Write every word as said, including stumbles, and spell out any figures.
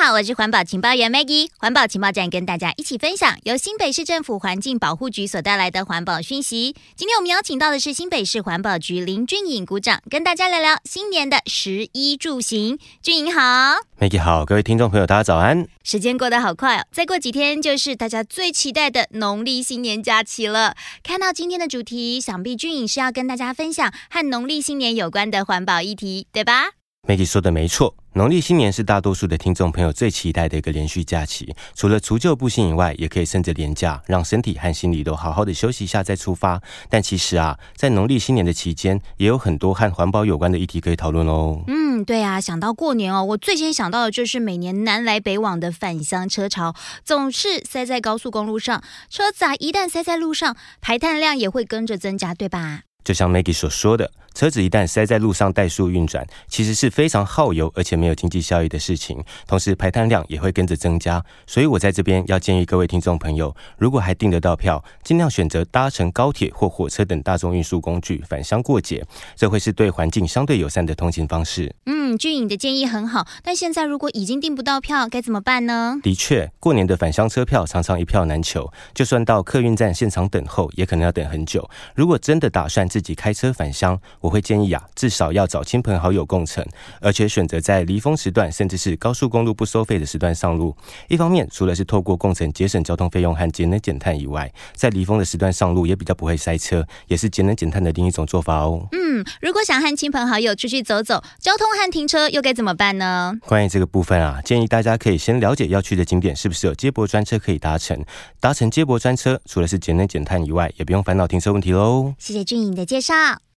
好，我是环保情报员 Maggie， 环保情报站跟大家一起分享由新北市政府环境保护局所带来的环保讯息。今天我们邀请到的是新北市环保局林俊颖股长，跟大家聊聊新年的食衣住行。俊颖好。 Maggie 好，各位听众朋友大家早安。 时间过得好快哦，再过几天就是大家最期待的农历新年假期了。看到今天的主题，想必俊颖是要跟大家分享和农历新年有关的环保议题，对吧 ？Maggie 说的没错，农历新年是大多数的听众朋友最期待的一个连续假期，除了除旧布新以外，也可以趁着连假让身体和心理都好好的休息一下再出发。但其实啊，在农历新年的期间，也有很多和环保有关的议题可以讨论哦。 嗯，对啊，想到过年哦，我最先想到的就是每年南来北往的返乡车潮，总是塞在高速公路上，车子啊一旦塞在路上，排碳量也会跟着增加，对吧？ 就像 Maggie 所说的，车子一旦塞在路上怠速运转，其实是非常耗油而且没有经济效益的事情，同时排碳量也会跟着增加。所以我在这边要建议各位听众朋友，如果还订得到票，尽量选择搭乘高铁或火车等大众运输工具返乡过节，这会是对环境相对友善的通勤方式。 嗯，俊颖的建议很好，但现在如果已经订不到票，该怎么办呢？ 的确，过年的返乡车票常常一票难求，就算到客运站现场等候，也可能要等很久。如果真的打算自己开车返乡，我会建议啊，至少要找亲朋好友共乘，而且选择在离峰时段，甚至是高速公路不收费的时段上路。一方面，除了是透过共乘节省交通费用和节能减碳以外，在离峰的时段上路也比较不会塞车，也是节能减碳的另一种做法哦。 嗯，如果想和亲朋好友出去走走，交通和停车又该怎么办呢？ 关于这个部分啊，建议大家可以先了解要去的景点是不是有接驳专车可以搭乘。搭乘接驳专车，除了是节能减碳以外，也不用烦恼停车问题喽。 谢谢俊颖的介绍。